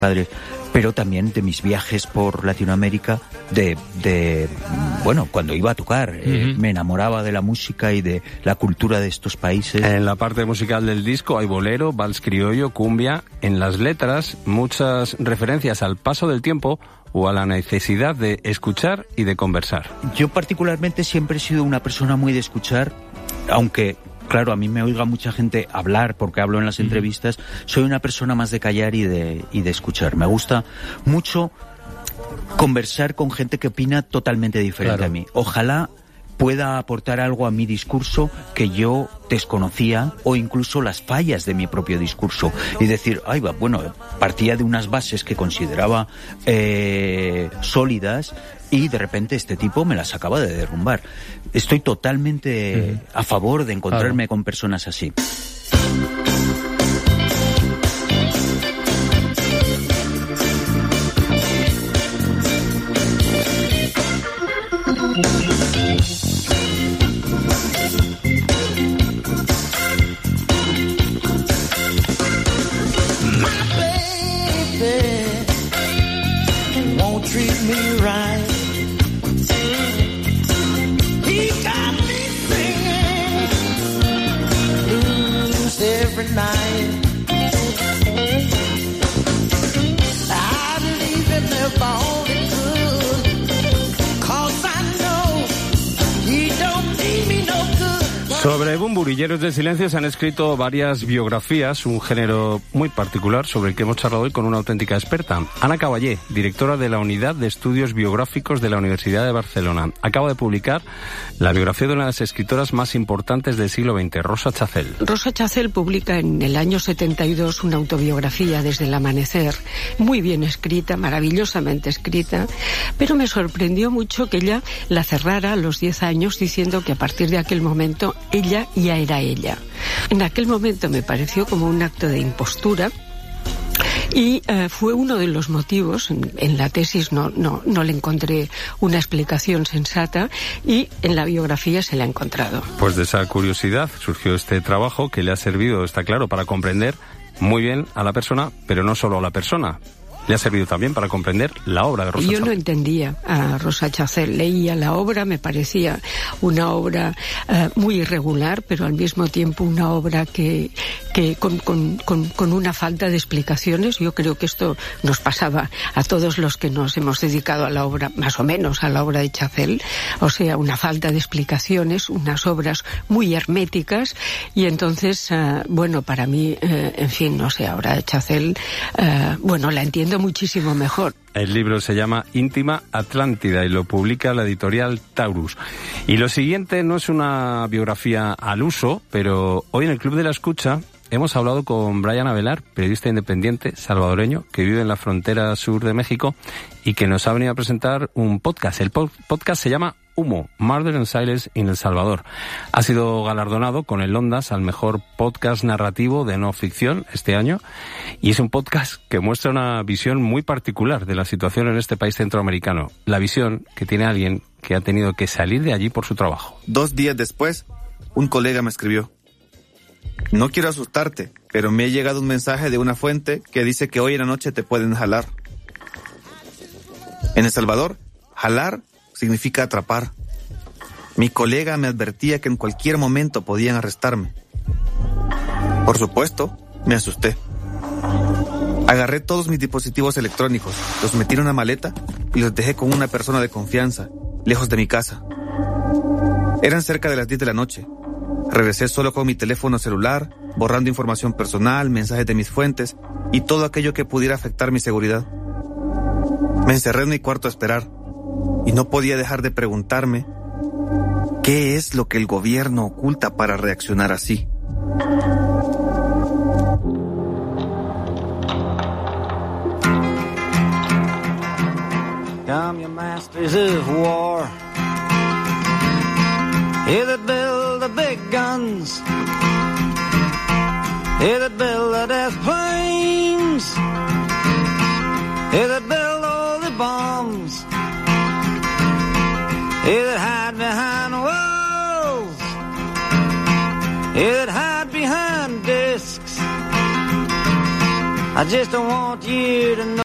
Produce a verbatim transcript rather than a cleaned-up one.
padres, pero también de mis viajes por Latinoamérica, de, de bueno, cuando iba a tocar, uh-huh. eh, me enamoraba de la música y de la cultura de estos países. En la parte musical del disco hay bolero, vals criollo, cumbia. En las letras, muchas referencias al paso del tiempo o a la necesidad de escuchar y de conversar. Yo particularmente siempre he sido una persona muy de escuchar, aunque... Claro, a mí me oiga mucha gente hablar porque hablo en las entrevistas. Soy una persona más de callar y de, y de escuchar. Me gusta mucho conversar con gente que opina totalmente diferente claro. a mí. Ojalá pueda aportar algo a mi discurso que yo desconocía o incluso las fallas de mi propio discurso y decir, ay, va, bueno, partía de unas bases que consideraba eh, sólidas y de repente este tipo me las acaba de derrumbar. Estoy totalmente uh-huh. a favor de encontrarme claro. con personas así. Sobre Bumburilleros del Silencio se han escrito varias biografías, un género muy particular sobre el que hemos charlado hoy con una auténtica experta. Ana Caballé, directora de la Unidad de Estudios Biográficos de la Universidad de Barcelona, acaba de publicar la biografía de una de las escritoras más importantes del siglo veinte, Rosa Chacel. Rosa Chacel publica en el año setenta y dos una autobiografía desde el amanecer, muy bien escrita, maravillosamente escrita, pero me sorprendió mucho que ella la cerrara a los diez años diciendo que a partir de aquel momento ella ya era ella. En aquel momento me pareció como un acto de impostura y eh, fue uno de los motivos. En, en la tesis no, no, no le encontré una explicación sensata y en la biografía se la ha encontrado. Pues de esa curiosidad surgió este trabajo que le ha servido, está claro, para comprender muy bien a la persona, pero no solo a la persona. Le ha servido también para comprender la obra de Rosa Chacel. Yo no entendía a Rosa Chacel, leía la obra, me parecía una obra uh, muy irregular, pero al mismo tiempo una obra que, que con, con, con, con una falta de explicaciones. Yo creo que esto nos pasaba a todos los que nos hemos dedicado a la obra, más o menos a la obra de Chacel, o sea, una falta de explicaciones, unas obras muy herméticas, y entonces, uh, bueno, para mí, uh, en fin, no sé, ahora de Chacel, uh, bueno, la entiendo muchísimo mejor. El libro se llama Íntima Atlántida y lo publica la editorial Taurus. Y lo siguiente no es una biografía al uso, pero hoy en el Club de la Escucha hemos hablado con Brian Avelar, periodista independiente salvadoreño que vive en la frontera sur de México y que nos ha venido a presentar un podcast. El podcast se llama Humo, Murder and Silence in El Salvador. Ha sido galardonado con el Ondas al mejor podcast narrativo de no ficción este año y es un podcast que muestra una visión muy particular de la situación en este país centroamericano. La visión que tiene alguien que ha tenido que salir de allí por su trabajo. Dos días después, un colega me escribió: no quiero asustarte, pero me ha llegado un mensaje de una fuente que dice que hoy en la noche te pueden jalar. En El Salvador, jalar significa atrapar. Mi colega me advertía que en cualquier momento podían arrestarme. Por supuesto, me asusté. Agarré todos mis dispositivos electrónicos, los metí en una maleta y los dejé con una persona de confianza, lejos de mi casa. Eran cerca de las diez de la noche. Regresé solo con mi teléfono celular, borrando información personal, mensajes de mis fuentes y todo aquello que pudiera afectar mi seguridad. Me encerré en mi cuarto a esperar y no podía dejar de preguntarme qué es lo que el gobierno oculta para reaccionar así. Come, you masters of war, you that build the big guns, you that build the death planes, you that build all the bombs, you that hide behind walls, you that hide behind discs. I just don't want you to know